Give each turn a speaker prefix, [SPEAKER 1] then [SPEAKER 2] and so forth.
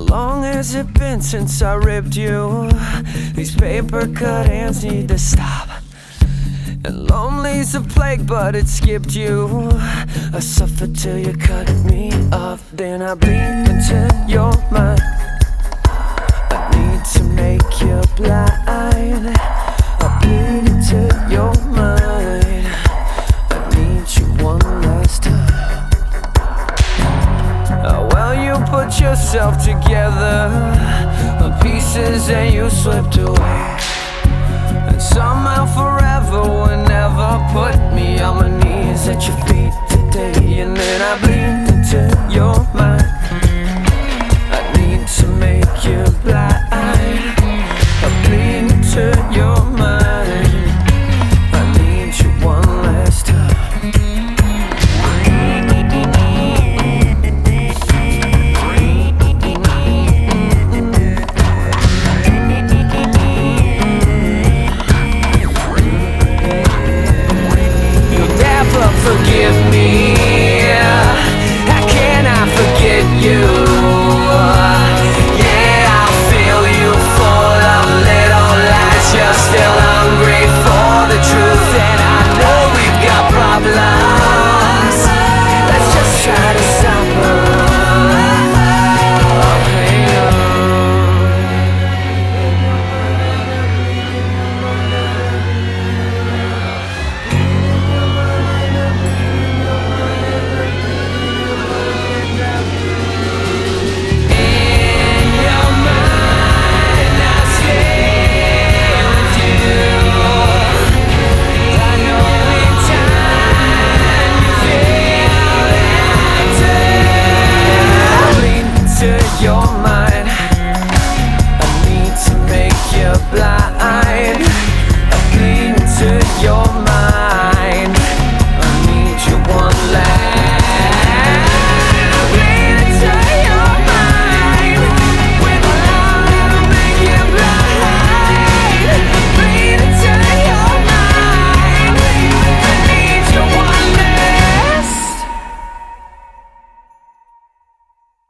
[SPEAKER 1] long has it been since I ripped you? These paper cut hands need to stop. And lonely's a plague, but it skipped you. I suffer till you cut me off. Then I bleed into your mind. I need to make you blind. I bleed into your mind. I need you one last time. Well, you put yourself together, pieces and you slipped away. And somehow forever will never put me on my knees at your feet today. And then I bleed